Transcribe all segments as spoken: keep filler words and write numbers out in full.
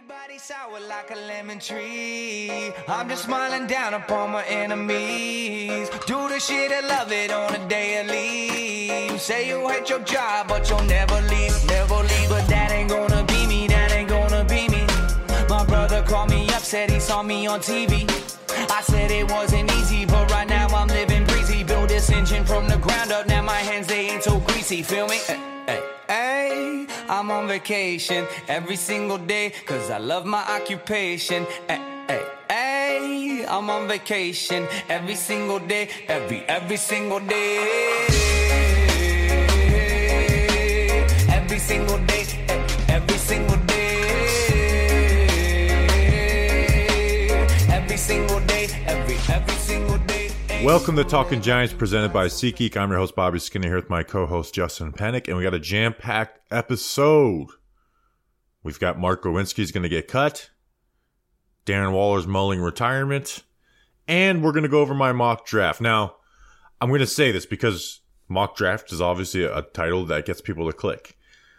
Everybody sour like a lemon tree. I'm just smiling down upon my enemies. Do the shit and love it on a daily. Say you hate your job, but you'll never leave, never leave. But that ain't gonna be me, that ain't gonna be me. My brother called me up, said he saw me on T V. I said it wasn't easy, but right now I'm living breezy. Build this engine from the ground up, now my hands, they ain't so greasy, feel me? Hey, hey, hey. I'm on vacation every single day, cause I love my occupation. Hey, hey, hey. I'm on vacation every single day, every, every single day. Every single day, every single day. Every single day, every, every single day. Welcome to Talking Giants, presented by SeatGeek. I'm your host, Bobby Skinner, here with my co-host, Justin Panic, and we got a jam-packed episode. We've got Mark Glowinski's going to get cut, Darren Waller's mulling retirement, and we're going to go over my mock draft. Now, I'm going to say this because mock draft is obviously a, a title that gets people to click.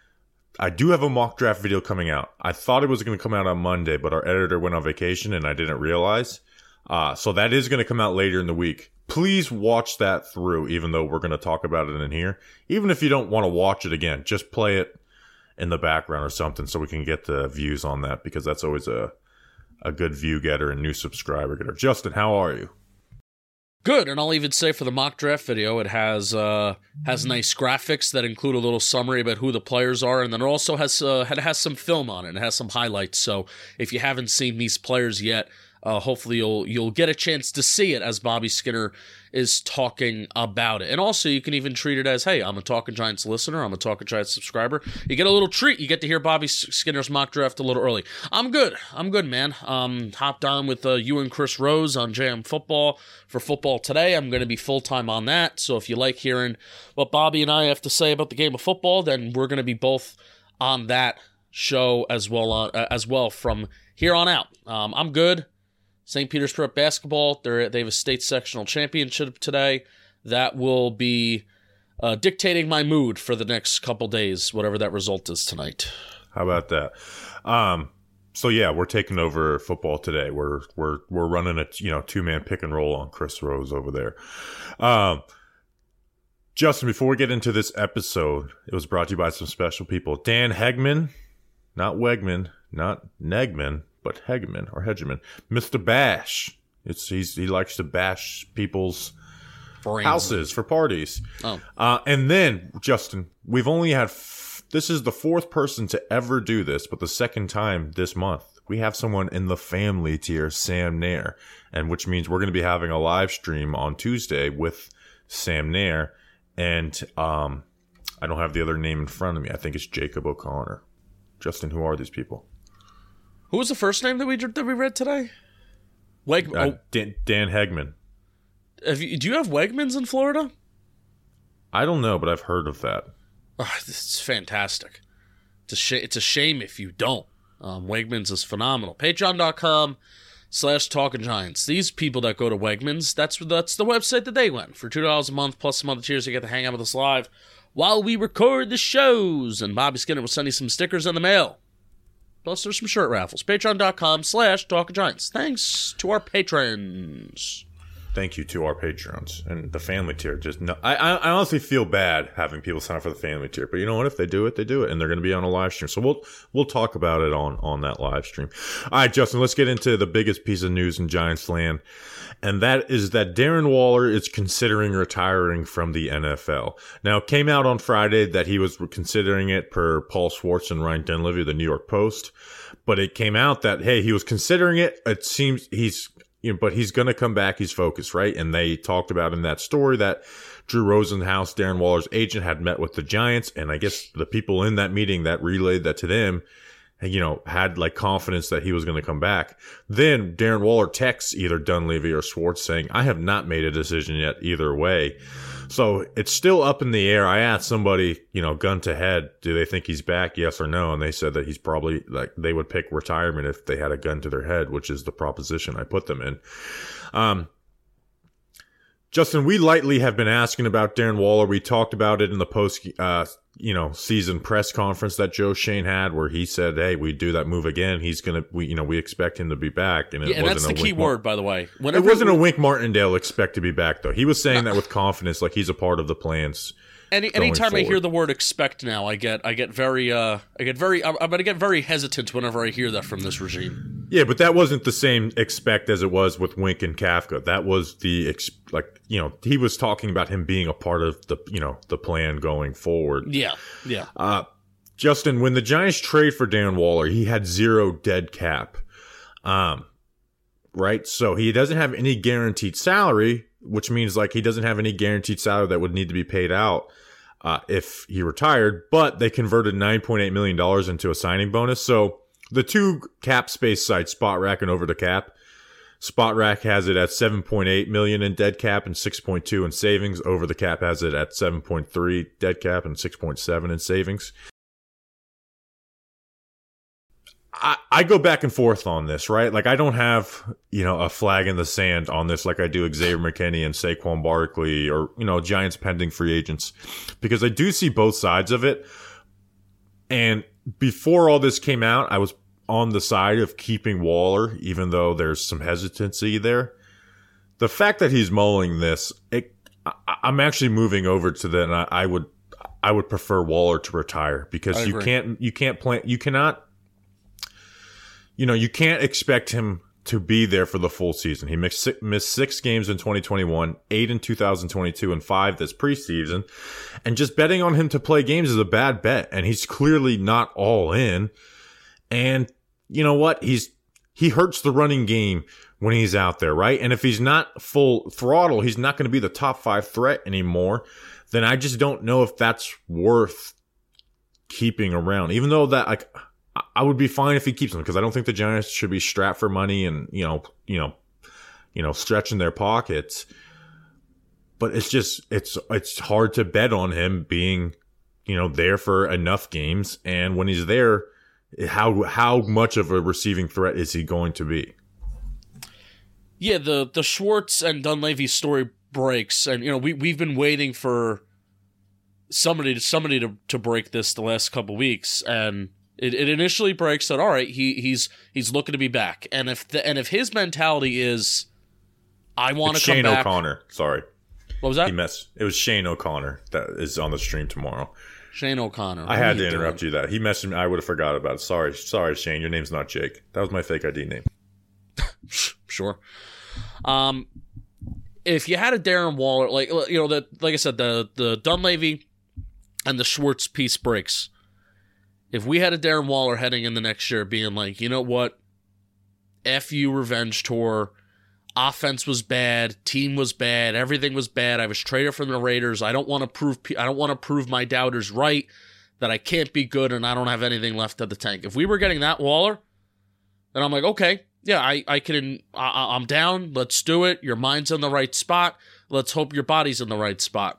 I do have a mock draft video coming out. I thought it was going to come out on Monday, but our editor went on vacation and I didn't realize. Uh, so that is going to come out later in the week. Please watch that through, even though we're going to talk about it in here. Even if you don't want to watch it again, just play it in the background or something so we can get the views on that, because that's always a a good view getter and new subscriber getter. Justin, how are you? Good, and I'll even say for the mock draft video, it has uh, has nice graphics that include a little summary about who the players are, and then it also has uh, it has some film on it. It has some highlights, so if you haven't seen these players yet, Uh, hopefully you'll you'll get a chance to see it as Bobby Skinner is talking about it. And also you can even treat it as, hey, I'm a Talking Giants listener, I'm a Talking Giants subscriber. You get a little treat. You get to hear Bobby Skinner's mock draft a little early. I'm good. I'm good, man. Um, hopped on with uh, you and Chris Rose on J M Football for Football Today. I'm going to be full-time on that. So if you like hearing what Bobby and I have to say about the game of football, then we're going to be both on that show as well, uh, as well from here on out. Um, I'm good. Saint Peter's Prep basketball, they're, they have a state sectional championship today. That will be uh, dictating my mood for the next couple days, whatever that result is tonight. How about that? Um, so yeah, we're taking over football today. We're we're we're running a you know two man pick and roll on Chris Rose over there. Um, Justin, before we get into this episode, it was brought to you by some special people. Dan Hegman, not Wegman, not Negman, but Hegeman or Hegeman, Mister Bash. It's he's he likes to bash people's Brains. houses for parties. Oh, uh, and then Justin, we've only had f- this is the fourth person to ever do this, but the second time this month we have someone in the family tier, Sam Nair, and which means we're going to be having a live stream on Tuesday with Sam Nair, and um, I don't have the other name in front of me. I think it's Jacob O'Connor. Justin, who are these people? Who was the first name that we that we read today? Weg- uh, oh. Dan, Dan Hegman. Have you, do you have Wegmans in Florida? I don't know, but I've heard of that. Oh, this is fantastic. It's a, sh- it's a shame if you don't. Um, Wegmans is phenomenal. Patreon.com slash Talking Giants. These people that go to Wegmans, that's that's the website that they went. For two dollars a month plus some other tiers, you get to hang out with us live while we record the shows. And Bobby Skinner will send you some stickers in the mail. Plus, there's some shirt raffles. Patreon.com slash Talking Giants. Thanks to our patrons. Thank you to our patrons and the family tier. Just no, I, I honestly feel bad having people sign up for the family tier, but you know what? If they do it, they do it, and they're going to be on a live stream. So we'll we'll talk about it on on that live stream. All right, Justin, let's get into the biggest piece of news in Giants land, and that is that Darren Waller is considering retiring from the N F L. Now, it came out on Friday that he was considering it per Paul Schwartz and Ryan Dunleavy of the New York Post, but it came out that hey, he was considering it. It seems he's. You know, but he's going to come back. He's focused, right? And they talked about in that story that Drew Rosenhaus, Darren Waller's agent, had met with the Giants. And I guess the people in that meeting that relayed that to them, you know, had like confidence that he was going to come back. Then Darren Waller texts either Dunleavy or Schwartz saying, I have not made a decision yet either way. So it's still up in the air. I asked somebody, you know, gun to head, do they think he's back? Yes or no? And they said that he's probably like, they would pick retirement if they had a gun to their head, which is the proposition I put them in. Um, Justin, we lightly have been asking about Darren Waller. We talked about it in the post, uh, you know, season press conference that Joe Schoen had, where he said, "Hey, we do that move again. He's gonna, we, you know, we expect him to be back." And, it yeah, and wasn't that's the a key Wink word, by the way. Whenever it wasn't we, a Wink Martindale expect to be back, though. He was saying that with confidence, like he's a part of the plans. Any anytime forward. I hear the word "expect" now, I get I get very uh I get very I'm, I'm gonna get very hesitant whenever I hear that from this regime. Yeah, but that wasn't the same expect as it was with Wink and Kafka. That was the ex- like you know he was talking about him being a part of the you know the plan going forward. Yeah, yeah. Uh, Justin, when the Giants trade for Darren Waller, he had zero dead cap, um, right? So he doesn't have any guaranteed salary, which means like he doesn't have any guaranteed salary that would need to be paid out uh, if he retired. But they converted nine point eight million dollars into a signing bonus. So the two cap space sites, SpotRack and Over the Cap, SpotRack has it at seven point eight million dollars in dead cap and six point two in savings. Over the Cap has it at seven point three dead cap and six point seven in savings. I, I go back and forth on this, right? Like, I don't have, you know, a flag in the sand on this like I do Xavier McKinney and Saquon Barkley or, you know, Giants pending free agents, because I do see both sides of it. And before all this came out, I was on the side of keeping Waller, even though there's some hesitancy there. The fact that he's mulling this, it, I, I'm actually moving over to the, and I, I would, I would prefer Waller to retire, because you can't, you can't plan, you cannot, You know, you can't expect him to be there for the full season. He missed six, missed six games in twenty twenty-one, eight in two thousand twenty-two, and five this preseason. And just betting on him to play games is a bad bet. And he's clearly not all in. And you know what? He's he hurts the running game when he's out there, right? And if he's not full throttle, he's not going to be the top five threat anymore. Then I just don't know if that's worth keeping around. Even though that, like, I would be fine if he keeps them, because I don't think the Giants should be strapped for money and, you know, you know, you know, stretching their pockets. But it's just, it's, it's hard to bet on him being, you know, there for enough games. And when he's there, how, how much of a receiving threat is he going to be? Yeah, the, the Schwartz and Dunleavy story breaks. And, you know, we, we've been waiting for somebody to, somebody to, to break this the last couple weeks. And, It, it initially breaks that, all right, he he's he's looking to be back, and if the, and if his mentality is, I want to come Shane back. O'Connor, sorry, what was that? He messed. It was Shane O'Connor that is on the stream tomorrow. Shane O'Connor. I had to interrupt doing? you. That he messaged me. I would have forgot about it. Sorry, sorry, Shane. Your name's not Jake. That was my fake I D name. Sure. Um, if you had a Darren Waller, like you know that, like I said, the the Dunleavy and the Schwartz piece breaks. If we had a Darren Waller heading in the next year being like, you know what, F you revenge tour, offense was bad, team was bad, everything was bad, I was traded from the Raiders, I don't want to prove I don't want to prove my doubters right, that I can't be good and I don't have anything left of the tank. If we were getting that Waller, then I'm like, okay, yeah, I, I can, I, I'm down, let's do it, your mind's in the right spot, let's hope your body's in the right spot.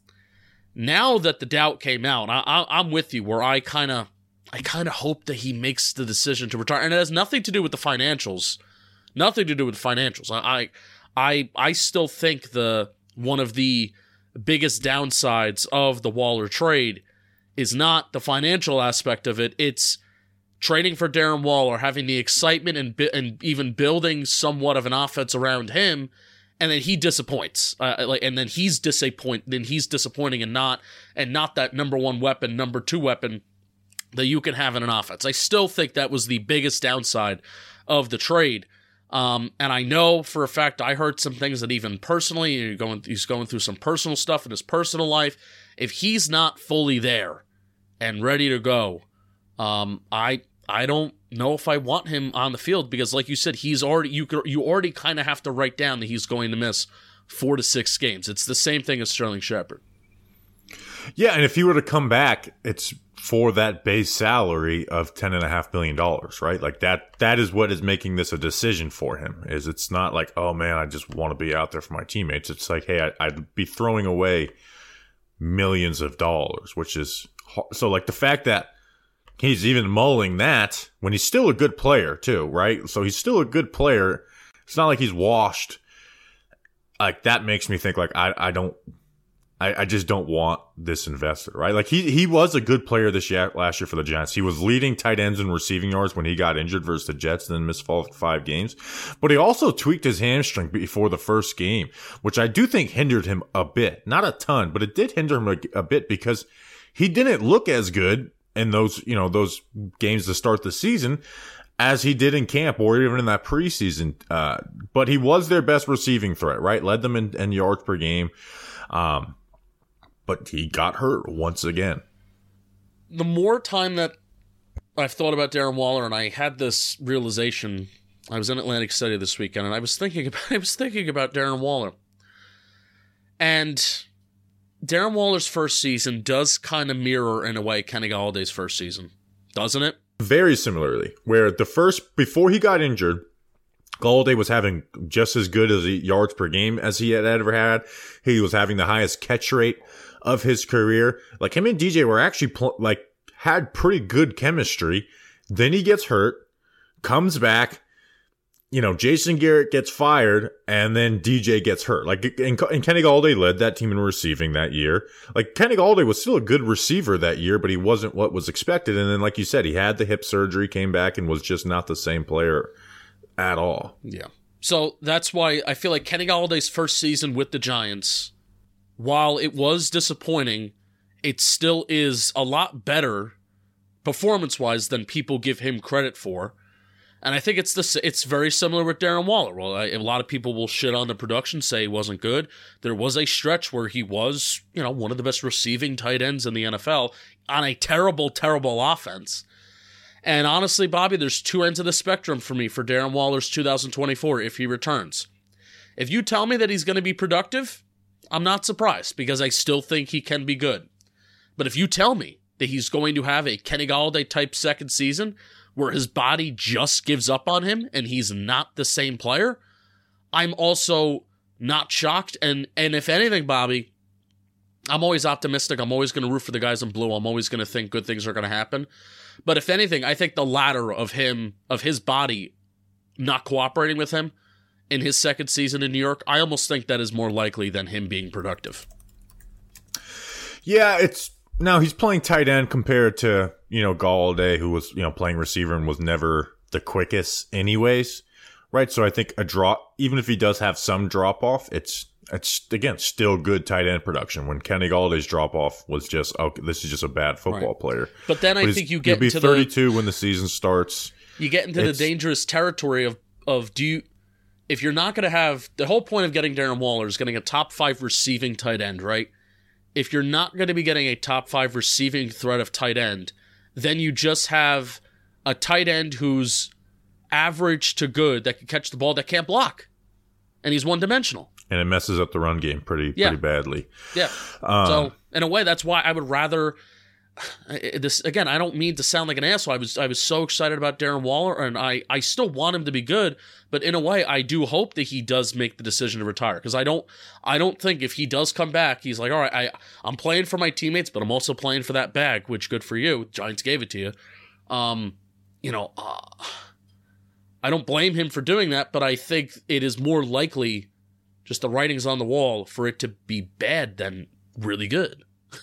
Now that the doubt came out, I, I, I'm with you, where I kind of I kind of hope that he makes the decision to retire, and it has nothing to do with the financials. Nothing to do with the financials. I, I, I still think the one of the biggest downsides of the Waller trade is not the financial aspect of it. It's trading for Darren Waller, having the excitement and and even building somewhat of an offense around him, and then he disappoints. Uh, like, and then he's disappoint. Then he's disappointing, and not and not that number one weapon, number two weapon that you can have in an offense. I still think that was the biggest downside of the trade. Um, and I know for a fact I heard some things that even personally, you're going, he's going through some personal stuff in his personal life. If he's not fully there and ready to go, um, I I don't know if I want him on the field, because like you said, he's already you you already kind of have to write down that he's going to miss four to six games. It's the same thing as Sterling Shepard. Yeah, and if he were to come back, it's for that base salary of ten and a half million dollars, right? Like that, that is what is making this a decision for him. Is it's not like, oh man, I just want to be out there for my teammates. It's like, hey, I, I'd be throwing away millions of dollars, which is hard. So like the fact that he's even mulling that when he's still a good player too, right? So he's still a good player. It's not like he's washed. like that makes me think like I, I don't I, I just don't want this investor, right? Like he he was a good player this year last year for the Giants. He was leading tight ends in receiving yards when he got injured versus the Jets and then missed five games. But he also tweaked his hamstring before the first game, which I do think hindered him a bit. Not a ton, but it did hinder him a, a bit because he didn't look as good in those, you know, those games to start the season as he did in camp or even in that preseason. Uh, but he was their best receiving threat, right? Led them in, in yards per game. Um, But he got hurt once again. The more time that I've thought about Darren Waller, and I had this realization, I was in Atlantic City this weekend, and I was thinking about I was thinking about Darren Waller. And Darren Waller's first season does kind of mirror, in a way, Kenny Galladay's first season, doesn't it? Very similarly, where the first, before he got injured, Galladay was having just as good as yards per game as he had ever had. He was having the highest catch rate of his career. Like him and D J were actually pl- like had pretty good chemistry. Then he gets hurt, comes back. You know, Jason Garrett gets fired, and then D J gets hurt. Like, and, and Kenny Galladay led that team in receiving that year. Like Kenny Galladay was still a good receiver that year, but he wasn't what was expected. And then, like you said, he had the hip surgery, came back, and was just not the same player at all. Yeah. So that's why I feel like Kenny Galladay's first season with the Giants, while it was disappointing, it still is a lot better performance-wise than people give him credit for. And I think it's the, it's very similar with Darren Waller. Well, I, a lot of people will shit on the production, say he wasn't good. There was a stretch where he was, you know, one of the best receiving tight ends in the N F L on a terrible, terrible offense. And honestly, Bobby, there's two ends of the spectrum for me for Darren Waller's two thousand twenty-four if he returns. If you tell me that he's going to be productive, I'm not surprised because I still think he can be good. But if you tell me that he's going to have a Kenny Galladay type second season where his body just gives up on him and he's not the same player, I'm also not shocked. And, and if anything, Bobby, I'm always optimistic. I'm always going to root for the guys in blue. I'm always going to think good things are going to happen. But if anything, I think the latter of him, of his body not cooperating with him in his second season in New York, I almost think that is more likely than him being productive. Yeah, it's now he's playing tight end compared to, you know, Galladay, who was, you know, playing receiver and was never the quickest anyways, right? So I think a drop, even if he does have some drop off, it's it's again still good tight end production. When Kenny Galladay's drop off was just, oh, this is just a bad football right. player. But then I but think you get he'll be into thirty-two the, when the season starts. You get into it's, the dangerous territory of of do you, if you're not going to have, the whole point of getting Darren Waller is getting a top five receiving tight end, right? If you're not going to be getting a top five receiving threat of tight end, then you just have a tight end who's average to good that can catch the ball that can't block, and he's one dimensional. And it messes up the run game pretty yeah. pretty badly. Yeah. Um, so in a way, that's why I would rather. This again, I don't mean to sound like an asshole. I was I was so excited about Darren Waller, and I, I still want him to be good. But in a way, I do hope that he does make the decision to retire, because I don't I don't think if he does come back, he's like, all right, I I'm playing for my teammates, but I'm also playing for that bag, which good for you. Giants gave it to you. Um, you know, uh, I don't blame him for doing that, but I think it is more likely, just the writing's on the wall, for it to be bad than really good.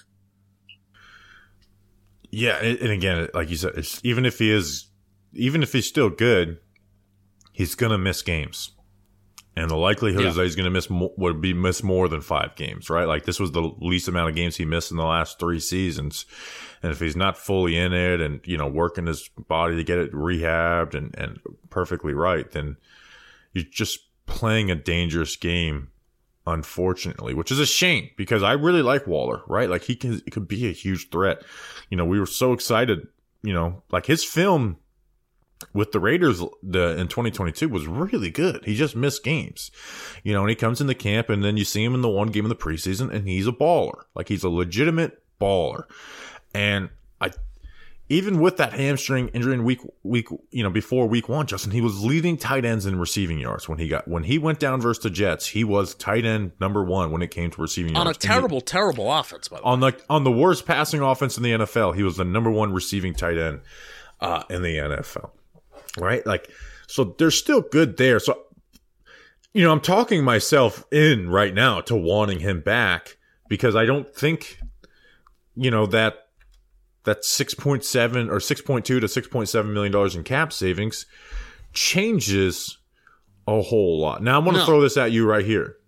Yeah, and again, like you said, it's, even if he is, even if he's still good, he's gonna miss games, and the likelihood yeah. is that he's gonna miss mo- would be miss more than five games, right? Like this was the least amount of games he missed in the last three seasons, and if he's not fully in it and you know working his body to get it rehabbed and and perfectly right, then you're just playing a dangerous game. Unfortunately, which is a shame because I really like Waller, right? Like he can, he could be a huge threat. You know, we were so excited, you know, like his film with the Raiders the in twenty twenty-two was really good. He just missed games, you know, and he comes into camp and then you see him in the one game of the preseason and he's a baller. Like he's a legitimate baller. And I, even with that hamstring injury in week, week, you know, before week one, Justin, he was leading tight ends in receiving yards when he got, when he went down versus the Jets, he was tight end number one when it came to receiving yards. On a terrible, he, terrible offense, by the way. On the, on the worst passing offense in the N F L, he was the number one receiving tight end, uh, in the N F L. Right? Like, so they're still good there. So you know, I'm talking myself in right now to wanting him back because I don't think, you know, that that six point seven or six point two to six point seven million dollars in cap savings changes a whole lot. Now, I'm going to No. throw this at you right here.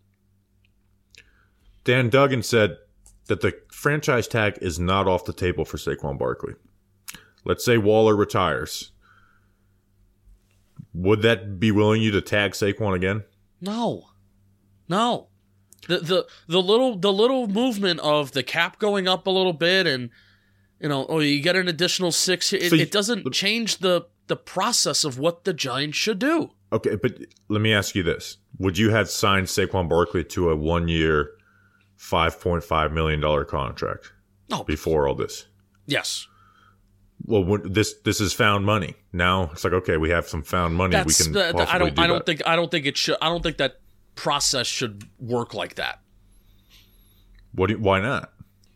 Dan Duggan said that the franchise tag is not off the table for Saquon Barkley. Let's say Waller retires. Would that be willing you to tag Saquon again? No, no. The the the little the little movement of the cap going up a little bit, and you know, oh, you get an additional six. It, So you- it doesn't change the the process of what the Giants should do. Okay, but let me ask you this. Would you have signed Saquon Barkley to a one-year, five point five million dollars contract No. before all this? Yes. Well, when- this this is found money. Now it's like, okay, we have some found money. That's we can the, possibly I don't do I don't that. think I don't think it should I don't think that process should work like that. What? Do you- why not?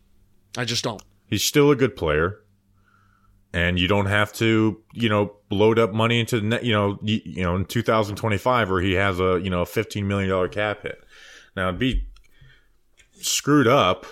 I just don't. He's still a good player, and you don't have to, you know, load up money into the net. You know, you, you know, in two thousand twenty-five, where he has a you know a fifteen million dollars cap hit. Now it'd be screwed up.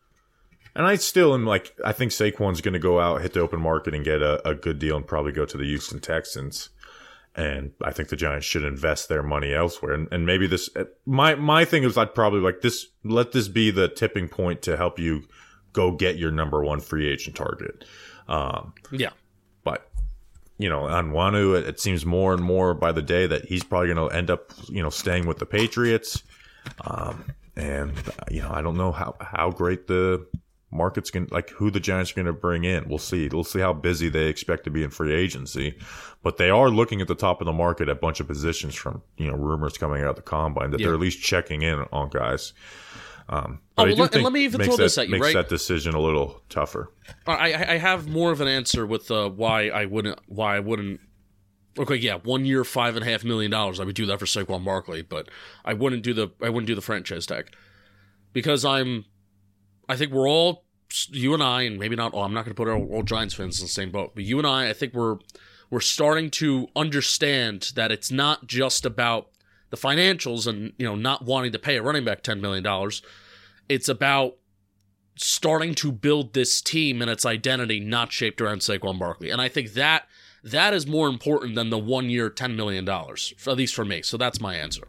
And I still am like, I think Saquon's going to go out, hit the open market, and get a, a good deal, and probably go to the Houston Texans. And I think the Giants should invest their money elsewhere. And, and maybe this, my my thing is, I'd probably like this. Let this be the tipping point to help you go get your number one free agent target. Um, Yeah. but you know, Onwenu, it, it seems more and more by the day that he's probably going to end up, you know, staying with the Patriots. Um, and you know, I don't know how how great the market's going, like who the Giants are going to bring in. We'll see. We'll see how busy they expect to be in free agency, but they are looking at the top of the market at a bunch of positions from, you know, rumors coming out of the combine that Yeah. they're at least checking in on guys. Um, Oh, but I well, do let- and think let me even makes throw that, this at you, makes right? that decision a little tougher. I I I have more of an answer with uh, why I wouldn't why I wouldn't. Okay, yeah, one year, five and a half million dollars. I would do that for Saquon Barkley, but I wouldn't do the I wouldn't do the franchise tag because I'm. I think we're all, you and I, and maybe not all. I'm not going to put all, all Giants fans in the same boat, but you and I, I think we're we're starting to understand that it's not just about the financials and, you know, not wanting to pay a running back ten million dollars. It's about starting to build this team and its identity not shaped around Saquon Barkley. And I think that that is more important than the one year ten million dollars, at least for me. So that's my answer.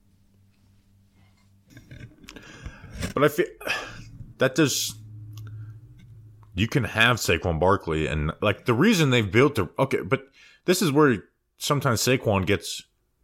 But I feel that does. You can have Saquon Barkley, and like the reason they've built the okay, but this is where sometimes Saquon gets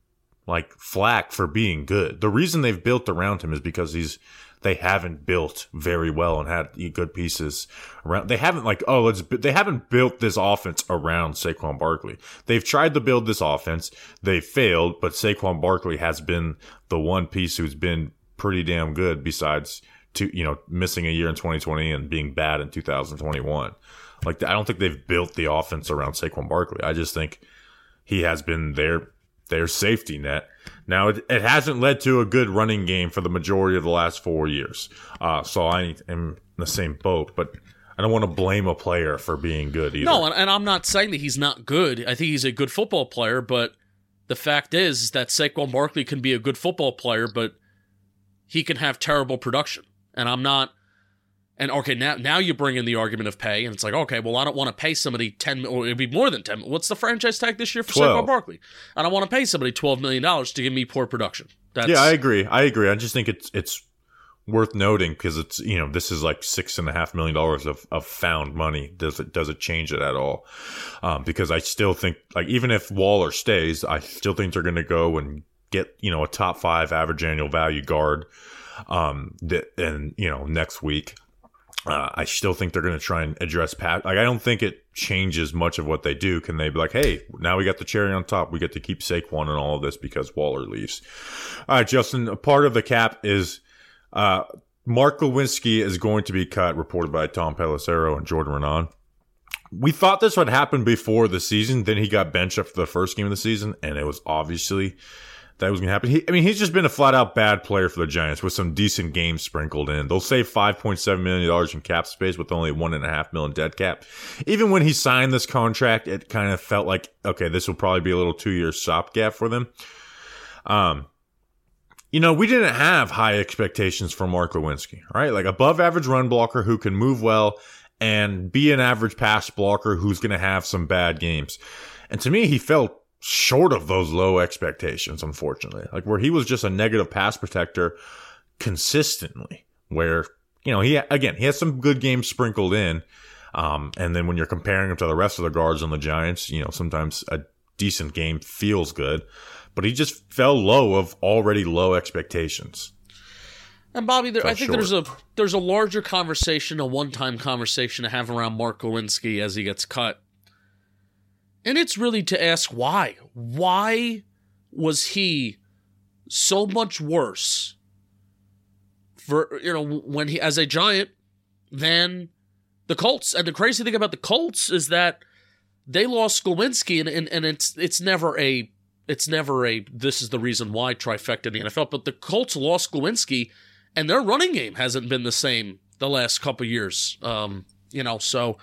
like flack for being good. The reason they've built around him is because he's they haven't built very well and had good pieces around. They haven't like oh let's they haven't built this offense around Saquon Barkley. They've tried to build this offense, they failed, but Saquon Barkley has been the one piece who's been pretty damn good besides. To you know, missing a year in twenty twenty and being bad in two thousand twenty-one. Like I don't think they've built the offense around Saquon Barkley. I just think he has been their their safety net. Now it, it hasn't led to a good running game for the majority of the last four years. Uh, so I am in the same boat, but I don't want to blame a player for being good either. No, and, and I'm not saying that he's not good. I think he's a good football player, but the fact is that Saquon Barkley can be a good football player, but he can have terrible production. And I'm not, and okay, now now you bring in the argument of pay, and it's like, okay, well, I don't want to pay somebody ten, or it'd be more than ten. What's the franchise tag this year for twelve. Saquon Barkley? I don't want to pay somebody twelve million dollars to give me poor production. That's, Yeah, I agree. I agree. I just think it's it's worth noting because it's you know this is like six and a half million dollars of, of found money. Does it does it change it at all? Um, because I still think like even if Waller stays, I still think they're going to go and get you know a top five average annual value guard. Um, th- and you know, next week, uh, I still think they're going to try and address Pat. Like, I don't think it changes much of what they do. Can they be like, hey, now we got the cherry on top. We get to keep Saquon and all of this because Waller leaves. All right, Justin, a part of the cap is, uh, Mark Lewinsky is going to be cut, reported by Tom Pelissero and Jordan Renan. We thought this would happen before the season. Then he got benched after the first game of the season, and it was obviously that was going to happen. He, I mean, he's just been a flat-out bad player for the Giants with some decent games sprinkled in. They'll save five point seven million dollars in cap space with only one point five million dollars dead cap. Even when he signed this contract, it kind of felt like, okay, this will probably be a little two-year stopgap for them. Um, you know, we didn't have high expectations for Mark Lewinsky, right? Like above average run blocker who can move well and be an average pass blocker who's going to have some bad games. And to me, he fell short of those low expectations, unfortunately. Like where he was just a negative pass protector consistently, where, you know, he, again, he has some good games sprinkled in. Um, and then when you're comparing him to the rest of the guards on the Giants, you know, sometimes a decent game feels good. But he just fell low of already low expectations. And Bobby, there, I think short. there's a there's a larger conversation, a one-time conversation to have around Mark Lewinsky as he gets cut. And it's really to ask why. Why was he so much worse for, you know, when he as a Giant than the Colts? And the crazy thing about the Colts is that they lost Lewinsky, and, and, and it's it's never a It's never a, this is the reason why trifecta in the N F L, but the Colts lost Lewinsky, and their running game hasn't been the same the last couple years. Um, you know, so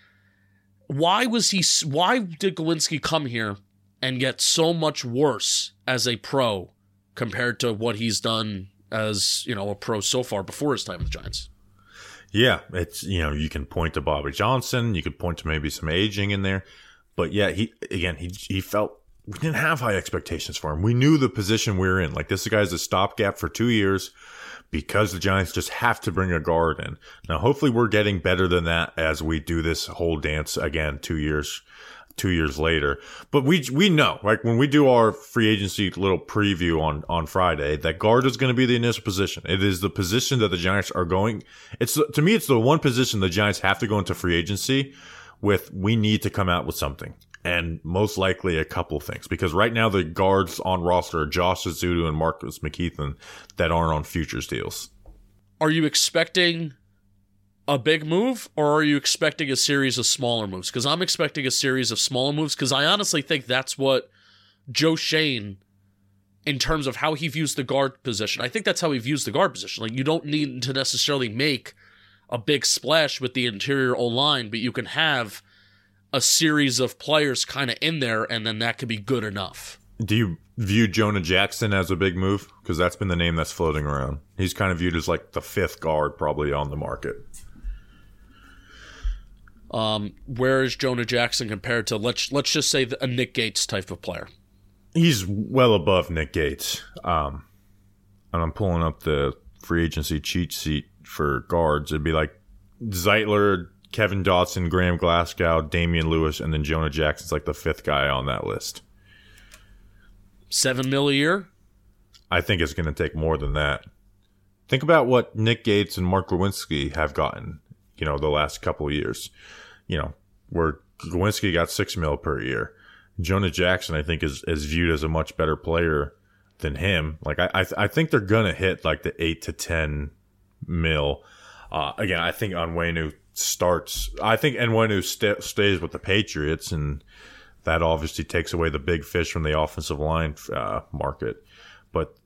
why was he, why did Lewinsky come here and get so much worse as a pro compared to what he's done as, you know, a pro so far before his time with the Giants? Yeah, it's, you know, you can point to Bobby Johnson, you could point to maybe some aging in there, but yeah, he, again, he, he felt, we didn't have high expectations for him. We knew the position we were in. Like, this guy's a stopgap for two years because the Giants just have to bring a guard in. Now, hopefully we're getting better than that as we do this whole dance again two years two years later. But we we know, like, when we do our free agency little preview on, on Friday, that guard is going to be the initial position. It is the position that the Giants are going. It's to me, it's the one position the Giants have to go into free agency with. We need to come out with something. And most likely a couple things, because right now the guards on roster are Josh Azudu and Marcus McKeithen that aren't on futures deals. Are you expecting a big move, or are you expecting a series of smaller moves? Because I'm expecting a series of smaller moves, because I honestly think that's what Joe Schoen, in terms of how he views the guard position, I think that's how he views the guard position. Like, you don't need to necessarily make a big splash with the interior O-line, but you can have a series of players kind of in there, and then that could be good enough. Do you view Jonah Jackson as a big move? Because that's been the name that's floating around. He's kind of viewed as like the fifth guard probably on the market. Um, where is Jonah Jackson compared to, let's let's just say, a Nick Gates type of player? He's well above Nick Gates. Um, and I'm pulling up the free agency cheat sheet for guards. It'd be like Zeitler, Kevin Dotson, Graham Glasgow, Damian Lewis, and then Jonah Jackson's like the fifth guy on that list. Seven mil a year? I think it's going to take more than that. Think about what Nick Gates and Mark Lewinsky have gotten, you know, the last couple of years. You know, where Lewinsky got six mil per year. Jonah Jackson, I think, is, is viewed as a much better player than him. Like, I I, I think they're going to hit like the eight to ten mil. Uh, again, I think Onwenu starts. I think Onwenu st- stays with the Patriots, and that obviously takes away the big fish from the offensive line uh, market. But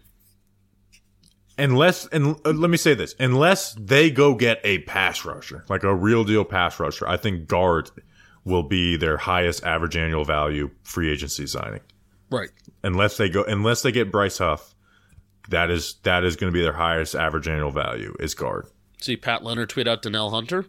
unless, and uh, let me say this, unless they go get a pass rusher, like a real deal pass rusher, I think guard will be their highest average annual value free agency signing. Right. Unless they go, unless they get Bryce Huff, that is that is going to be their highest average annual value is guard. See Pat Leonard tweet out Danielle Hunter?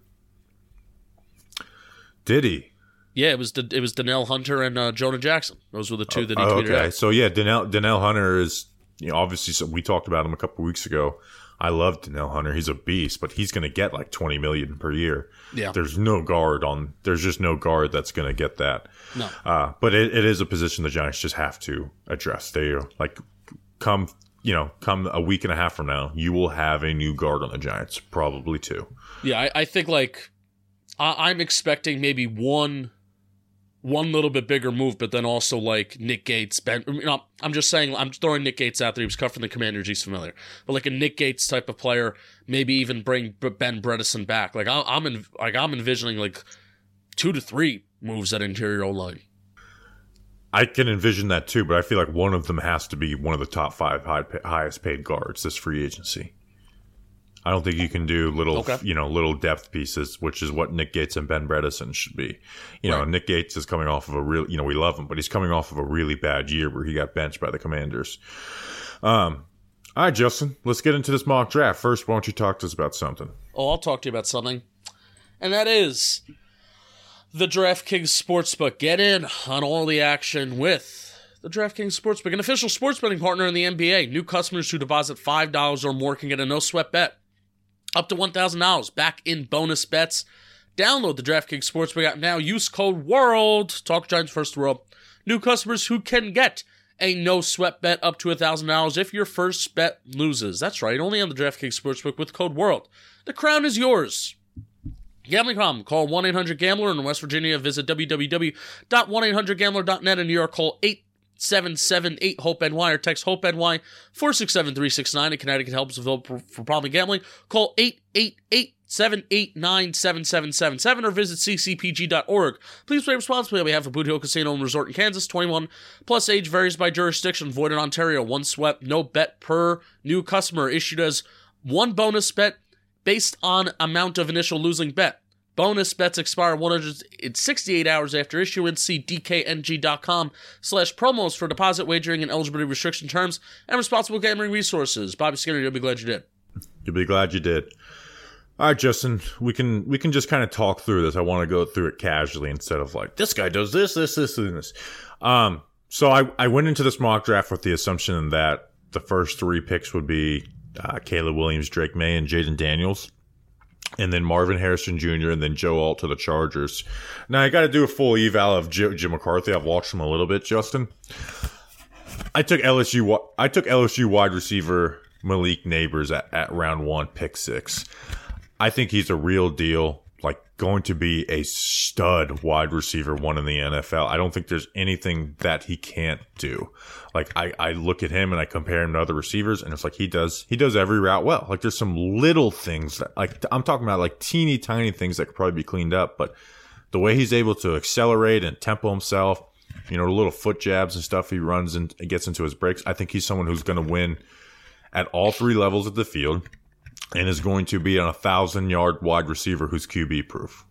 Did he? Yeah, it was it was Danielle Hunter and uh, Jonah Jackson. Those were the two that he oh, tweeted okay. out. So yeah, Danielle Danielle Hunter is, you know, obviously, so we talked about him a couple weeks ago. I love Danielle Hunter. He's a beast, but he's going to get like twenty million dollars per year. Yeah. There's no guard on, there's just no guard that's going to get that. No. Uh, but it, it is a position the Giants just have to address. They like come, you know, come a week and a half from now, you will have a new guard on the Giants, probably two. Yeah, I, I think like I, I'm expecting maybe one one little bit bigger move, but then also like Nick Gates, Ben. You know, I'm just saying, I'm throwing Nick Gates out there. He was cut from the Commanders. He's familiar, but like a Nick Gates type of player, maybe even bring Ben Bredesen back. Like I, I'm in, like I'm envisioning like two to three moves at interior O-line. I can envision that too, but I feel like one of them has to be one of the top five high, highest paid guards this free agency. I don't think you can do little, okay. you know, little depth pieces, which is what Nick Gates and Ben Bredesen should be. You know, right. Nick Gates is coming off of a real, you know, we love him, but he's coming off of a really bad year where he got benched by the Commanders. Um, All right, Justin, let's get into this mock draft. First, why don't you talk to us about something? Oh, I'll talk to you about something. And that is the DraftKings Sportsbook. Get in on all the action with the DraftKings Sportsbook, an official sports betting partner in the N B A. New customers who deposit five dollars or more can get a no-sweat bet up to one thousand dollars back in bonus bets. Download the DraftKings Sportsbook app now. Use code WORLD. Talk Giants first world. New customers who can get a no-sweat bet up to one thousand dollars if your first bet loses. That's right, only on the DraftKings Sportsbook with code WORLD. The crown is yours. Gambling problem. Call one eight hundred gambler. In West Virginia, visit w w w dot one eight hundred gambler dot net. In New York, call eight seven seven eight hope N Y or text HOPE-NY four six seven three six nine. In Connecticut, helps available for problem gambling. Call eight eight eight seven eight nine seven seven seven seven or visit c c p g dot org. Please play responsibly on behalf of Boot Hill Casino and Resort in Kansas. twenty-one plus age varies by jurisdiction. Void in Ontario. One sweat, no bet per new customer. Issued as one bonus bet based on amount of initial losing bet. Bonus bets expire one hundred sixty-eight hours after issuance. See d k n g dot com slash promos for deposit wagering and eligibility restriction terms and responsible gambling resources. Bobby Skinner, you'll be glad you did. You'll be glad you did. All right, Justin, we can we can just kind of talk through this. I want to go through it casually instead of like, this guy does this, this, this, and this. Um, so I, I went into this mock draft with the assumption that the first three picks would be uh, Caleb Williams, Drake May, and Jaden Daniels. And then Marvin Harrison Junior and then Joe Alt to the Chargers. Now, I got to do a full eval of Jim, Jim McCarthy. I've watched him a little bit, Justin. I took L S U I took L S U wide receiver Malik Neighbors at, at round one, pick six. I think he's a real deal, like going to be a stud wide receiver one in the N F L. I don't think there's anything that he can't do. Like I, I look at him and I compare him to other receivers and it's like he does he does every route well. Like there's some little things that like I'm talking about like teeny tiny things that could probably be cleaned up, but the way he's able to accelerate and tempo himself, you know, the little foot jabs and stuff he runs and gets into his breaks, I think he's someone who's going to win at all three levels of the field and is going to be an a thousand yard wide receiver who's Q B proof.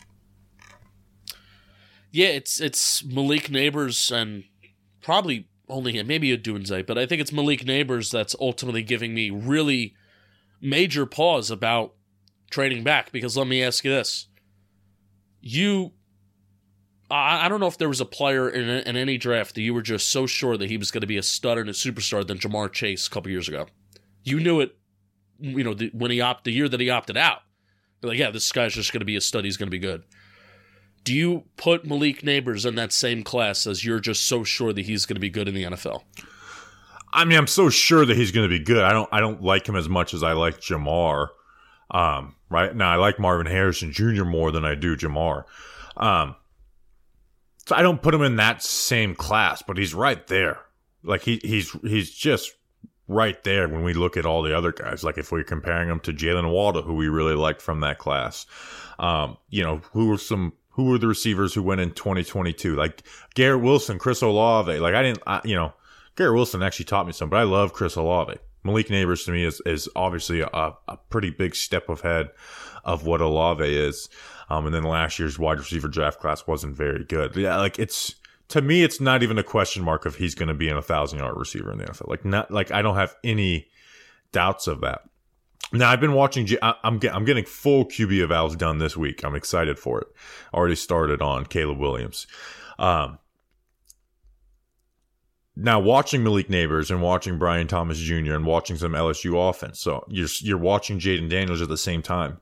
Yeah, it's it's Malik Neighbors and probably only him, maybe a Dunze, but I think it's Malik Neighbors that's ultimately giving me really major pause about trading back. Because let me ask you this. You, I, I don't know if there was a player in, in any draft that you were just so sure that he was going to be a stud and a superstar than Jamar Chase a couple years ago. You knew it, you know, the, when he opted, the year that he opted out. You're like, yeah, this guy's just going to be a stud, he's going to be good. Do you put Malik Neighbors in that same class as you're just so sure that he's going to be good in the N F L? I mean, I'm so sure that he's going to be good. I don't I don't like him as much as I like Jamar. Um, right now, I like Marvin Harrison Junior more than I do Jamar. Um, so I don't put him in that same class, but he's right there. Like he he's he's just right there when we look at all the other guys. Like if we're comparing him to Jalen Waddle, who we really liked from that class. Um, you know, who were some Who were the receivers who went in twenty twenty-two? Like Garrett Wilson, Chris Olave. Like I didn't, I, you know, Garrett Wilson actually taught me some, but I love Chris Olave. Malik Neighbors to me is, is obviously a, a pretty big step ahead of what Olave is. Um, and then last year's wide receiver draft class wasn't very good. Yeah, like it's, to me, it's not even a question mark if he's going to be an a thousand yard receiver in the N F L. Like not, like I don't have any doubts of that. Now, I've been watching, I'm I'm getting full Q B evals done this week. I'm excited for it. Already started on Caleb Williams. Um, now, watching Malik Neighbors and watching Brian Thomas Junior and watching some L S U offense. So, you're, you're watching Jaden Daniels at the same time.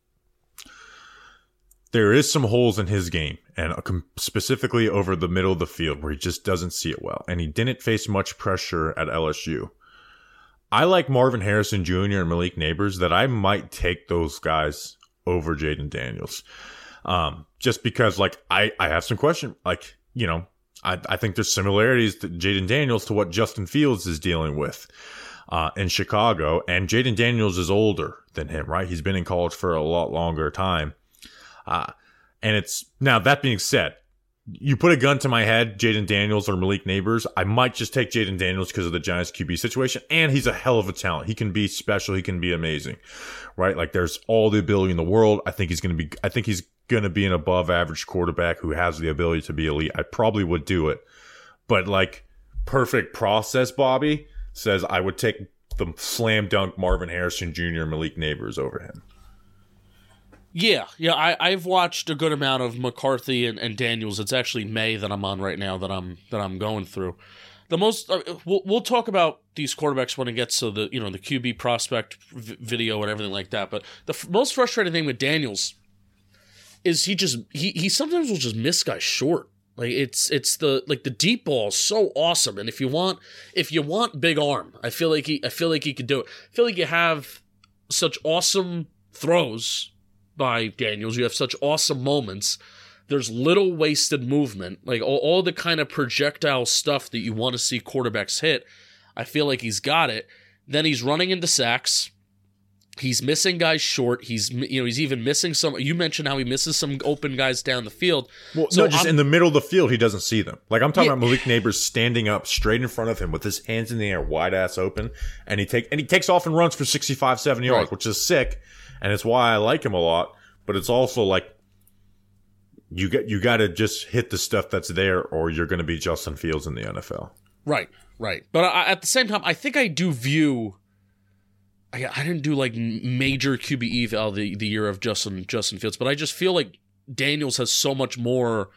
There is some holes in his game, and specifically over the middle of the field where he just doesn't see it well. And he didn't face much pressure at L S U. I like Marvin Harrison Junior and Malik Neighbors that I might take those guys over Jaden Daniels. Um, just because, like, I, I have some question. Like, you know, I, I think there's similarities to Jaden Daniels to what Justin Fields is dealing with uh, in Chicago. And Jaden Daniels is older than him, right? He's been in college for a lot longer time. Uh, and it's, now that being said, you put a gun to my head, Jaden Daniels or Malik Neighbors, I might just take Jaden Daniels because of the Giants Q B situation. And he's a hell of a talent. He can be special. He can be amazing, right? Like there's all the ability in the world. I think he's going to be, I think he's going to be an above average quarterback who has the ability to be elite. I probably would do it, but like perfect process, Bobby says I would take the slam dunk Marvin Harrison Junior Malik Neighbors over him. Yeah, yeah, I, I've watched a good amount of McCarthy and, and Daniels. It's actually May that I'm on right now that I'm that I'm going through. The most uh, we'll we'll talk about these quarterbacks when it gets to the you know the Q B prospect v- video and everything like that. But the f- most frustrating thing with Daniels is he just he he sometimes will just miss guys short. Like it's it's the like the deep ball is so awesome, and if you want if you want big arm, I feel like he I feel like he could do it. I feel like you have such awesome throws by Daniels. You have such awesome moments. There's little wasted movement. Like all, all the kind of projectile stuff that you want to see quarterbacks hit, I feel like he's got it. Then he's running into sacks. He's missing guys short. He's you know he's even missing some. You mentioned how he misses some open guys down the field. Well, so no, just I'm, in the middle of the field, he doesn't see them. Like I'm talking Yeah. about Malik Neighbors standing up straight in front of him with his hands in the air, wide ass open, and he take and he takes off and runs for sixty-five, seventy yards, Right. which is sick, and it's why I like him a lot. But it's also like you get you got to just hit the stuff that's there, or you're going to be Justin Fields in the N F L. Right, right. But I, at the same time, I think I do view. I, I didn't do like major Q B eval the, the year of Justin Justin Fields, but I just feel like Daniels has so much more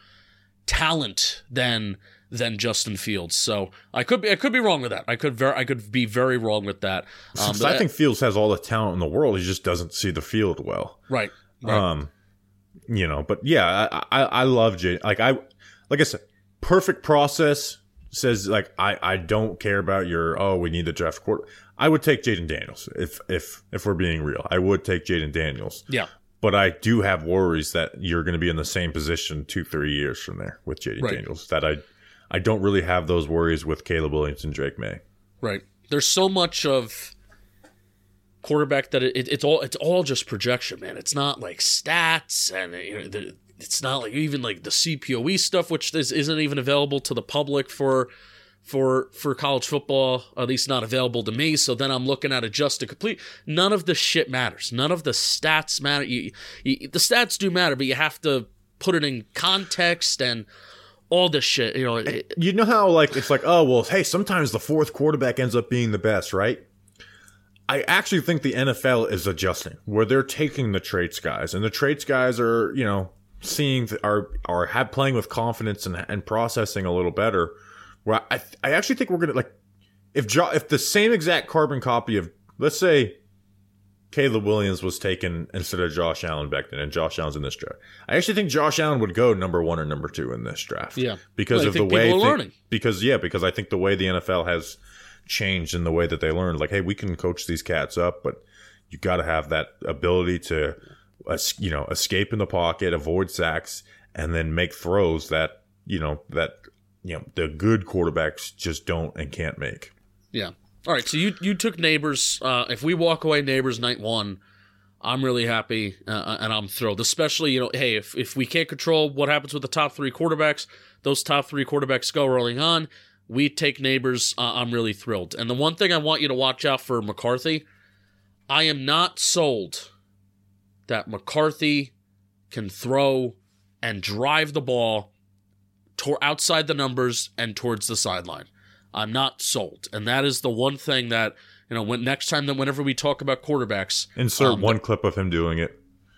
talent than than Justin Fields. So I could be I could be wrong with that. I could ver- I could be very wrong with that. Um, Because I think Fields has all the talent in the world. He just doesn't see the field well. right, right. Um, you know, but yeah, I I, I love Jay. Like I like I said, perfect process says like I, I don't care about your oh we need to draft quarter. I would take Jaden Daniels if if if we're being real. I would take Jaden Daniels. yeah. But I do have worries that you're going to be in the same position two three years from there with Jaden Right. Daniels. That I I don't really have those worries with Caleb Williams and Drake May. Right. There's so much of quarterback that it, it, it's all it's all just projection, man. It's not like stats, and you know, the, it's not like even like the C P O E stuff, which is, isn't even available to the public for for for college football. At least not available to me. So then I'm looking at it just to complete. None of the shit matters. None of the stats matter. You, you, the stats do matter, but you have to put it in context and all this shit. You know. It, You know how like it's like, oh well, hey, sometimes the fourth quarterback ends up being the best, right? I actually think the N F L is adjusting where they're taking the traits guys, and the traits guys are, you know, seeing are are have playing with confidence and and processing a little better. Where I I actually think we're gonna like if jo- if the same exact carbon copy of, let's say, Caleb Williams was taken instead of Josh Allen back then, and Josh Allen's in this draft, I actually think Josh Allen would go number one or number two in this draft. Yeah. because Well, I of the think way people are thi- learning. because yeah, because I think the way the N F L has changed in the way that they learn, like, hey, we can coach these cats up, but you got to have that ability to, es- you know, escape in the pocket, avoid sacks, and then make throws that you know that you know the good quarterbacks just don't and can't make. Yeah. All right. So you you took Neighbors. Uh, if we walk away Neighbors night one, I'm really happy uh, and I'm thrilled. Especially, you know, hey, if if we can't control what happens with the top three quarterbacks, those top three quarterbacks go early on. We take Neighbors. Uh, I'm really thrilled. And the one thing I want you to watch out for McCarthy, I am not sold that McCarthy can throw and drive the ball to- outside the numbers and towards the sideline. I'm not sold. And that is the one thing that, you know, when next time that whenever we talk about quarterbacks, Insert um, one clip of him doing it.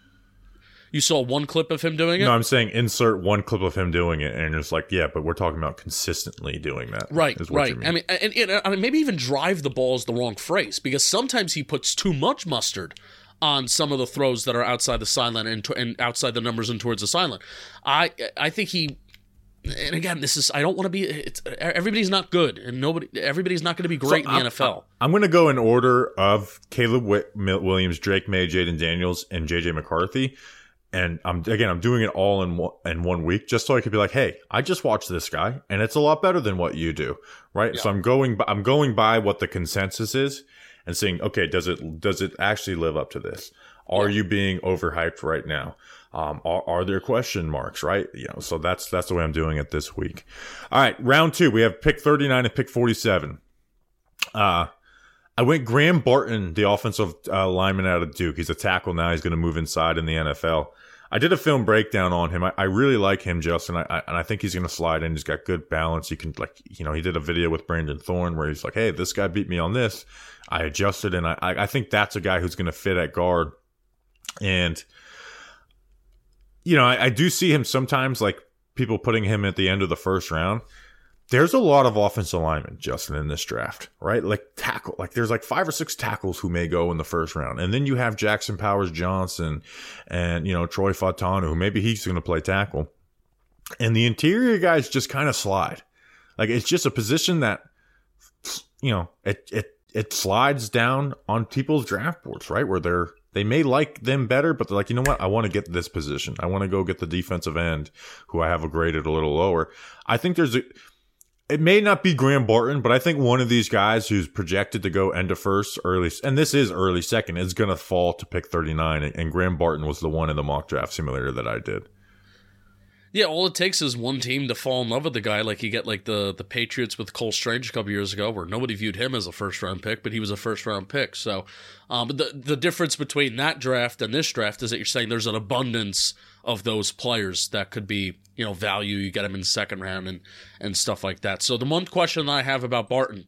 you saw one clip of him doing it? No, I'm saying insert one clip of him doing it, and it's like, yeah, but we're talking about consistently doing that. Right, is what right. you mean. I mean, and, and, I mean, maybe even drive the ball is the wrong phrase, because sometimes he puts too much mustard on some of the throws that are outside the sideline and, to, and outside the numbers and towards the sideline. I I think he, and again, this is, I don't want to be, it's, everybody's not good, and nobody, everybody's not going to be great So in the I'm, N F L. I'm going to go in order of Caleb Wi- Williams, Drake May, Jaden Daniels, and J J McCarthy. And I'm again, I'm doing it all in one, in one week, just so I could be like, hey, I just watched this guy, and it's a lot better than what you do, right? Yeah. So I'm going, by, I'm going by what the consensus is, and saying, okay, does it does it actually live up to this? Are Yeah. you being overhyped right now? Um, are, are there question marks, right? You know, so that's that's the way I'm doing it this week. All right, round two, we have pick thirty-nine and pick forty-seven. Uh I went Graham Barton, the offensive uh, lineman out of Duke. He's a tackle now. He's going to move inside in the N F L. I did a film breakdown on him. I, I really like him, Justin. I, I, and I think he's going to slide in. He's got good balance. He can, like, you know, he did a video with Brandon Thorne where he's like, hey, this guy beat me on this. I adjusted, and I, I think that's a guy who's going to fit at guard. And, you know, I, I do see him sometimes, like, people putting him at the end of the first round. There's a lot of offensive linemen, Justin, in this draft, right? Like tackle, like there's like five or six tackles who may go in the first round. And then you have Jackson Powers Johnson and, you know, Troy Fautanu, who maybe he's going to play tackle. And the interior guys just kind of slide. Like it's just a position that, you know, it, it, it slides down on people's draft boards, right? Where they're, they may like them better, but they're like, you know what? I want to get this position. I want to go get the defensive end who I have a graded a little lower. I think there's a, it may not be Graham Barton, but I think one of these guys who's projected to go end of first, early, and this is early second, is going to fall to pick thirty-nine. And Graham Barton was the one in the mock draft simulator that I did. Yeah, all it takes is one team to fall in love with the guy, like you get like the, the Patriots with Cole Strange a couple years ago, where nobody viewed him as a first-round pick, but he was a first-round pick. So um, the, the difference between that draft and this draft is that you're saying there's an abundance of those players that could be, you know, value. You get them in the second round and, and stuff like that. So the one question I have about Barton,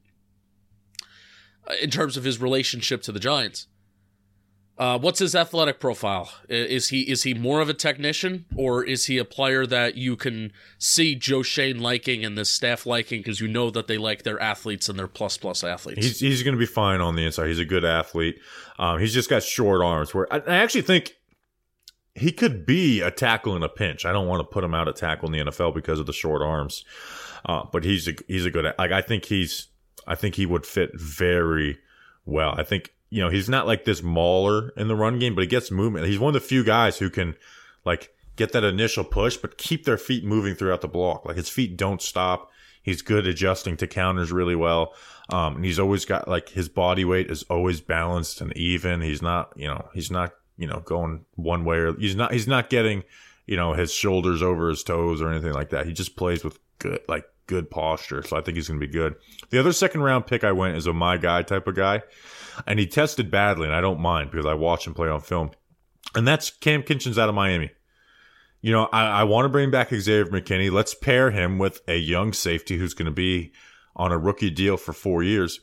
in terms of his relationship to the Giants, Uh, what's his athletic profile? Is he is he more of a technician, or is he a player that you can see Joe Schoen liking and the staff liking because you know that they like their athletes and their plus plus athletes? He's he's going to be fine on the inside. He's a good athlete. Um, he's just got short arms. Where I, I actually think he could be a tackle in a pinch. I don't want to put him out at tackle in the N F L because of the short arms, uh, but he's a, he's a good. Like I think he's I think he would fit very well. I think. You know, he's not like this mauler in the run game, but he gets movement. He's one of the few guys who can, like, get that initial push, but keep their feet moving throughout the block. Like, his feet don't stop. He's good adjusting to counters really well. Um, and he's always got, like, his body weight is always balanced and even. He's not, you know, he's not, you know, going one way or he's not, he's not getting, you know, his shoulders over his toes or anything like that. He just plays with good, like, good posture. So I think he's going to be good. The other second round pick I went is a my guy type of guy. And he tested badly, and I don't mind because I watch him play on film. And that's Cam Kinchens out of Miami. You know, I, I want to bring back Xavier McKinney. Let's pair him with a young safety who's going to be on a rookie deal for four years.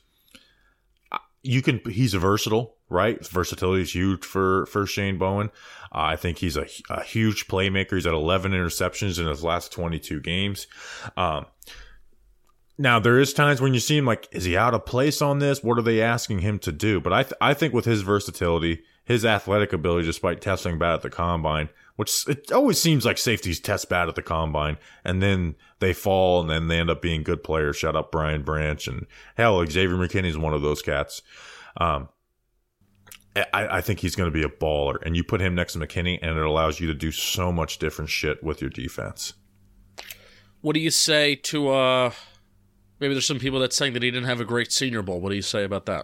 You can. He's versatile, right? His versatility is huge for, for Shane Bowen. Uh, I think he's a, a huge playmaker. He's had eleven interceptions in his last twenty-two games. Um, Now, there is times when you see him like, is he out of place on this? What are they asking him to do? But I th- I think with his versatility, his athletic ability, despite testing bad at the combine, which it always seems like safeties test bad at the combine, and then they fall, and then they end up being good players. Shout out Brian Branch. And hell, Xavier McKinney is one of those cats. Um, I, I think he's going to be a baller. And you put him next to McKinney, and it allows you to do so much different shit with your defense. What do you say to... uh? Maybe there's some people that's saying that he didn't have a great Senior Bowl. What do you say about that?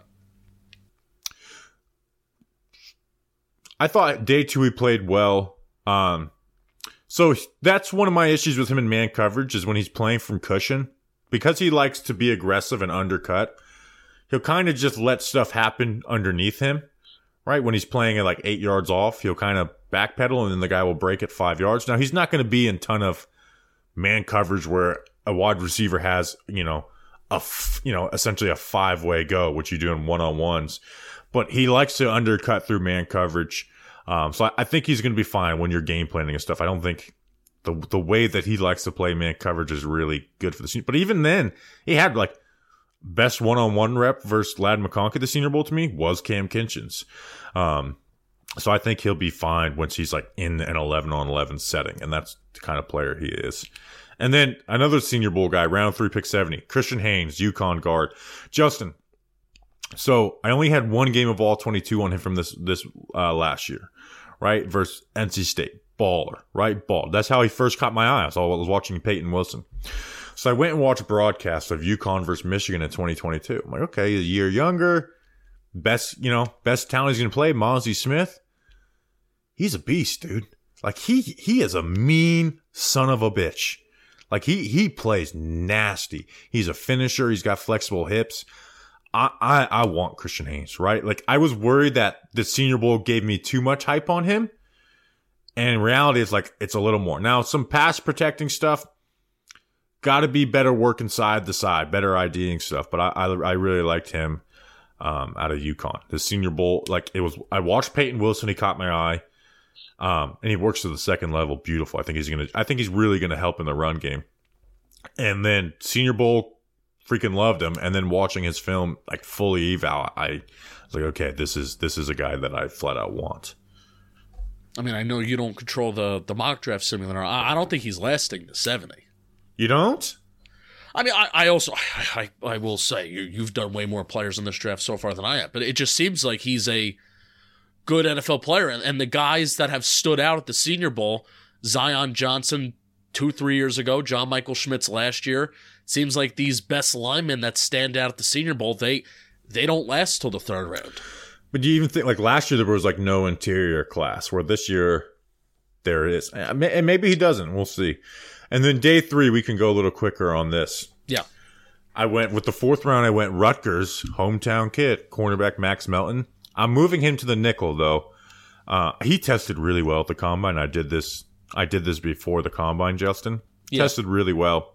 I thought day two he played well. Um, so that's one of my issues with him in man coverage is when he's playing from cushion. Because he likes to be aggressive and undercut, he'll kind of just let stuff happen underneath him. Right? When he's playing at like eight yards off, he'll kind of backpedal and then the guy will break at five yards. Now, he's not going to be in a ton of man coverage where a wide receiver has, you know, a, f- you know, essentially a five-way go, which you do in one-on-ones. But he likes to undercut through man coverage. Um, so I, I think he's going to be fine when you're game planning and stuff. I don't think the the way that he likes to play man coverage is really good for the Senior. But even then, he had like best one-on-one rep versus Ladd McConkey at the Senior Bowl to me was Cam Kinchens. Um, so I think he'll be fine once he's like in an eleven on eleven setting. And that's the kind of player he is. And then another Senior Bowl guy, round three, pick seventy, Christian Haynes, UConn guard. Justin, so I only had one game of all twenty-two on him from this this uh, last year, right? Versus N C State. Baller, right? Ball. That's how he first caught my eye. I was watching Peyton Wilson. So I went and watched broadcasts of UConn versus Michigan in twenty twenty-two. I'm like, okay, a year younger, best, you know, best talent he's going to play, Mozzie Smith. He's a beast, dude. Like, he he is a mean son of a bitch. Like, he, he plays nasty. He's a finisher. He's got flexible hips. I, I, I want Christian Haynes, right? Like, I was worried that the Senior Bowl gave me too much hype on him. And in reality, it's like, it's a little more. Now, some pass protecting stuff, got to be better working side to side, better IDing stuff. But I, I, I really liked him um, out of UConn. The Senior Bowl, like it was, I watched Peyton Wilson. He caught my eye. Um, and he works to the second level. Beautiful. I think he's going to, I think he's really going to help in the run game. And then Senior Bowl, freaking loved him. And then watching his film, like fully eval, I was like, okay, this is, this is a guy that I flat out want. I mean, I know you don't control the, the mock draft simulator. I, I don't think he's lasting to seventy. You don't? I mean, I, I also, I, I will say, you, you've done way more players in this draft so far than I have, but it just seems like he's a good N F L player. And, and the guys that have stood out at the Senior Bowl, Zion Johnson two, three years ago, John Michael Schmitz last year, seems like these best linemen that stand out at the Senior Bowl, they they don't last till the third round. But do you even think, like last year there was like no interior class, where this year there is. And maybe he doesn't. We'll see. And then day three, we can go a little quicker on this. Yeah. I went with the fourth round, I went Rutgers, hometown kid, cornerback Max Melton. I'm moving him to the nickel, though. Uh, he tested really well at the combine. I did this I did this before the combine, Justin. Yeah. Tested really well.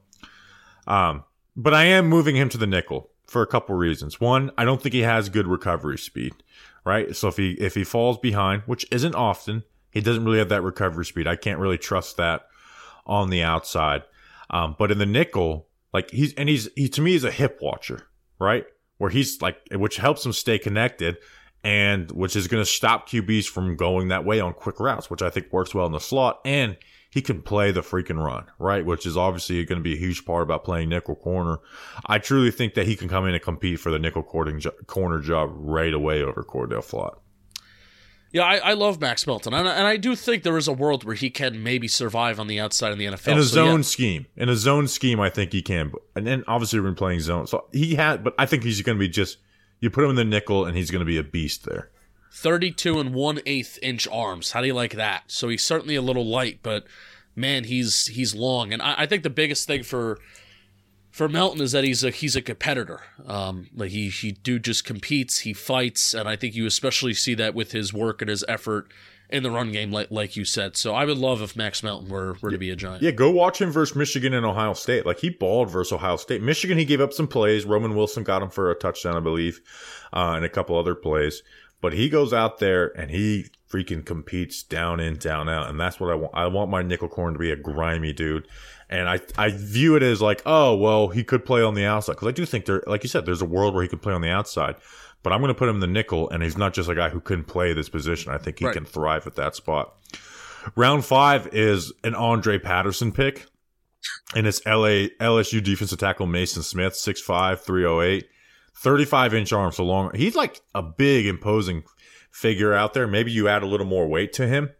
Um, but I am moving him to the nickel for a couple reasons. One, I don't think he has good recovery speed, right? So if he if he falls behind, which isn't often, he doesn't really have that recovery speed. I can't really trust that on the outside. Um, but in the nickel, like he's and he's he to me is a hip watcher, right? Where he's like, which helps him stay connected, and which is going to stop Q Bs from going that way on quick routes, which I think works well in the slot. And he can play the freaking run, right? Which is obviously going to be a huge part about playing nickel corner. I truly think that he can come in and compete for the nickel corner job right away over Cordell Flott. Yeah, I, I love Max Melton, and I, and I do think there is a world where he can maybe survive on the outside in the N F L. In a so, zone yeah. scheme. In a zone scheme, I think he can. And then obviously we've been playing zone. So he had, but I think he's going to be just, you put him in the nickel and he's going to be a beast there. thirty-two and one-eighth inch arms. How do you like that? So he's certainly a little light, but man, he's he's long. And I, I think the biggest thing for for Melton is that he's a he's a competitor. Um, like he he dude just competes, he fights, and I think you especially see that with his work and his effort in the run game, like like you said. So I would love if Max Melton were were to be a Giant. Yeah, go watch him versus Michigan and Ohio State. Like he balled versus Ohio State. Michigan, he gave up some plays. Roman Wilson got him for a touchdown, I believe, uh, and a couple other plays. But he goes out there and he freaking competes down in, down out. And that's what I want. I want my nickel corner to be a grimy dude. And I I view it as like, oh, well, he could play on the outside. Because I do think, there, like you said, there's a world where he could play on the outside. But I'm going to put him in the nickel, and he's not just a guy who couldn't play this position. I think he right. can thrive at that spot. Round five is an Andre Patterson pick. And it's L A L S U defensive tackle Mason Smith, six five, three oh eight. thirty-five inch arms, so long. He's like a big, imposing figure out there. Maybe you add a little more weight to him.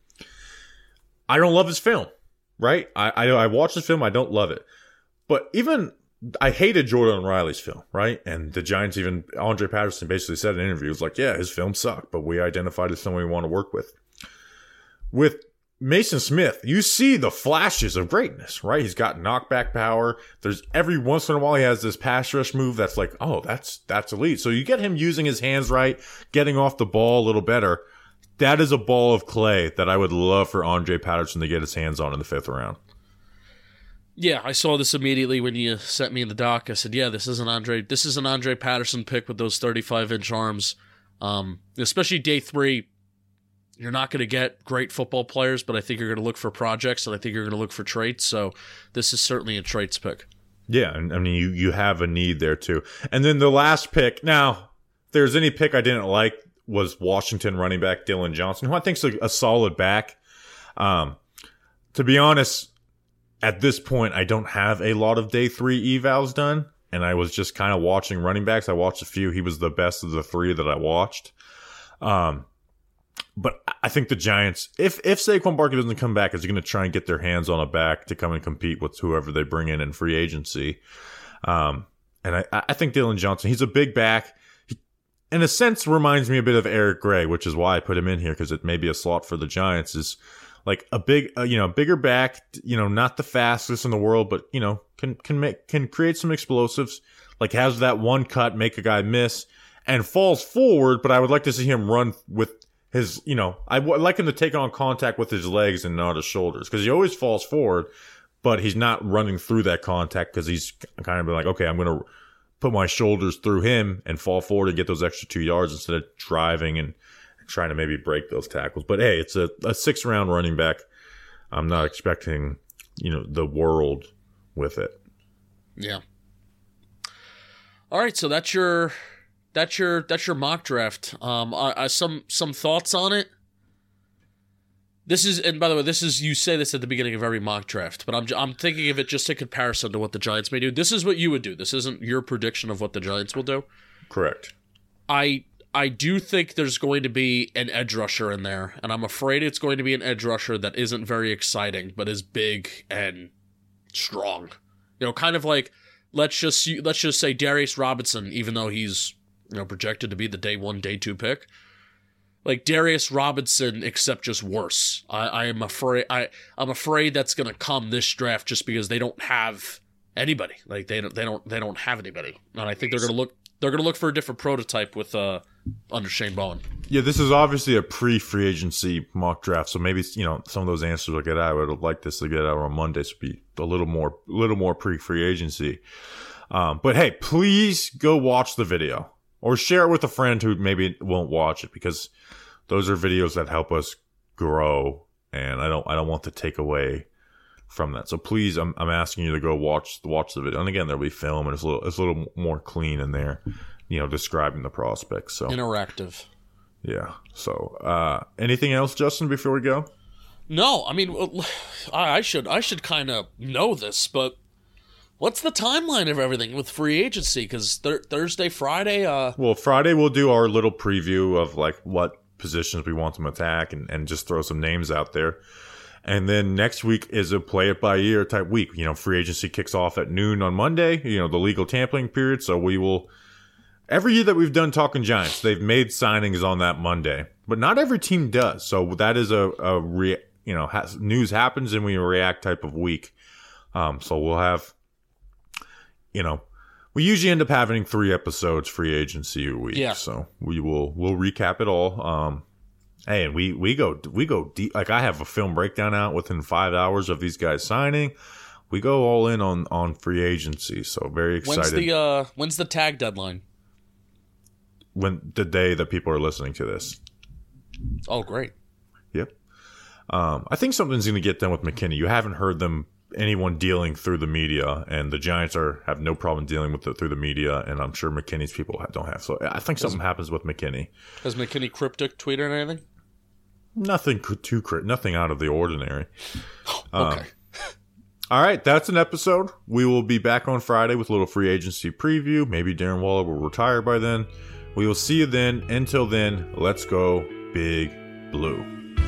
I don't love his film, right? I, I I watched his film. I don't love it. But even, I hated Jordan Riley's film, right? And the Giants, even Andre Patterson basically said in an interview, was like, yeah, his film sucked, but we identified as someone we want to work with. With Mason Smith, you see the flashes of greatness, right? He's got knockback power. There's every once in a while he has this pass rush move that's like, oh, that's that's elite. So you get him using his hands right, getting off the ball a little better. That is a ball of clay that I would love for Andre Patterson to get his hands on in the fifth round. Yeah, I saw this immediately when you sent me in the doc. I said, yeah, this is an Andre this is an Andre Patterson pick with those thirty-five inch arms. Um, especially day three. You're not going to get great football players, but I think you're going to look for projects, and I think you're going to look for traits. So this is certainly a traits pick. Yeah, and I mean, you, you have a need there too. And then the last pick, now, if there's any pick I didn't like, was Washington running back Dylan Johnson, who I think is a, a solid back. Um, to be honest, at this point, I don't have a lot of day three evals done, and I was just kind of watching running backs. I watched a few. He was the best of the three that I watched. Um, But I think the Giants, if if Saquon Barkley doesn't come back, is going to try and get their hands on a back to come and compete with whoever they bring in in free agency. Um, and I, I think Dylan Johnson, he's a big back. He, in a sense, reminds me a bit of Eric Gray, which is why I put him in here, because it may be a slot for the Giants. Is like a big, uh, you know, bigger back. You know, not the fastest in the world, but you know, can can make can create some explosives. Like has that one cut, make a guy miss, and falls forward. But I would like to see him run with his, you know, I w- like him to take on contact with his legs and not his shoulders, because he always falls forward, but he's not running through that contact because he's kind of like, okay, I'm going to put my shoulders through him and fall forward and get those extra two yards instead of driving and trying to maybe break those tackles. But hey, it's a, a six round running back. I'm not expecting, you know, the world with it. Yeah. All right, so that's your that's your that's your mock draft. Um, I, I, some some thoughts on it. This is, and by the way, this is, you say this at the beginning of every mock draft, but I'm I'm thinking of it just in comparison to what the Giants may do. This is what you would do. This isn't your prediction of what the Giants will do. Correct. I I do think there's going to be an edge rusher in there, and I'm afraid it's going to be an edge rusher that isn't very exciting, but is big and strong. You know, kind of like, let's just let's just say Darius Robinson, even though he's, you know, projected to be the day one, day two pick. Like Darius Robinson, except just worse. I, I am afraid. I I'm afraid that's going to come this draft just because they don't have anybody. Like they don't they don't they don't have anybody, and I think they're going to look they're going to look for a different prototype with uh under Shane Bowen. Yeah, this is obviously a pre-free agency mock draft, so maybe, you know, some of those answers will get out. I would like this to get out on Monday, so be a little more a little more pre-free agency. Um, but hey, please go watch the video or share it with a friend who maybe won't watch it, because those are videos that help us grow, and I don't I don't want to take away from that. So please, I'm I'm asking you to go watch watch the video. And again, there'll be film, and it's a little it's a little more clean in there, you know, describing the prospects. So interactive. Yeah. So uh, anything else, Justin, before we go? No, I mean, I should I should kind of know this, but what's the timeline of everything with free agency? Because th- Thursday, Friday. Uh... Well, Friday we'll do our little preview of like what positions we want them to attack, and, and just throw some names out there. And then next week is a play it by ear type week. You know, free agency kicks off at noon on Monday, you know, the legal tampering period. So we will, every year that we've done Talking Giants, they've made signings on that Monday, but not every team does. So that is a, a re, you know, has, news happens and we react type of week. Um, so we'll have, you know, we usually end up having three episodes free agency a week. Yeah. So we will, we'll recap it all. Um, Hey, and we, we go we go deep. Like I have a film breakdown out within five hours of these guys signing. We go all in on, on free agency, so very excited. When's the uh, when's the tag deadline? When the day that people are listening to this. Oh, great. Yep. Um, I think something's going to get done with McKinney. You haven't heard them anyone dealing through the media, and the Giants are have no problem dealing with it through the media, and I'm sure McKinney's people don't have. So I think something happens with McKinney. Has McKinney cryptic tweeted anything? Nothing too crit, nothing out of the ordinary. Okay. Um, all right, that's an episode. We will be back on Friday with a little free agency preview. Maybe Darren Waller will retire by then. We will see you then. Until then, let's go Big Blue.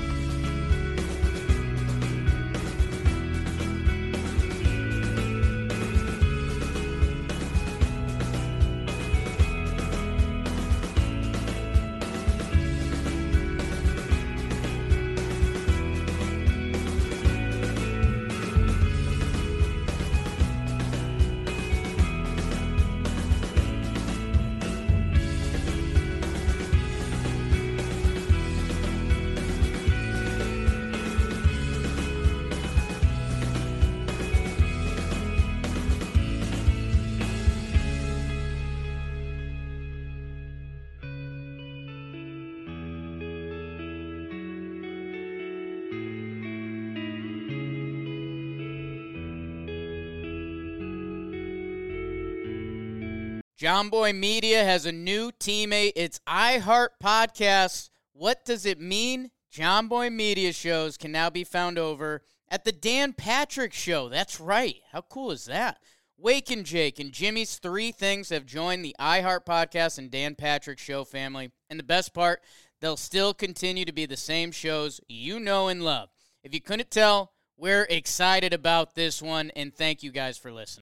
John Boy Media has a new teammate. It's iHeart Podcasts. What does it mean? John Boy Media shows can now be found over at the Dan Patrick Show. That's right. How cool is that? Wake and Jake and Jimmy's Three Things have joined the iHeart Podcast and Dan Patrick Show family. And the best part, they'll still continue to be the same shows you know and love. If you couldn't tell, we're excited about this one, and thank you guys for listening.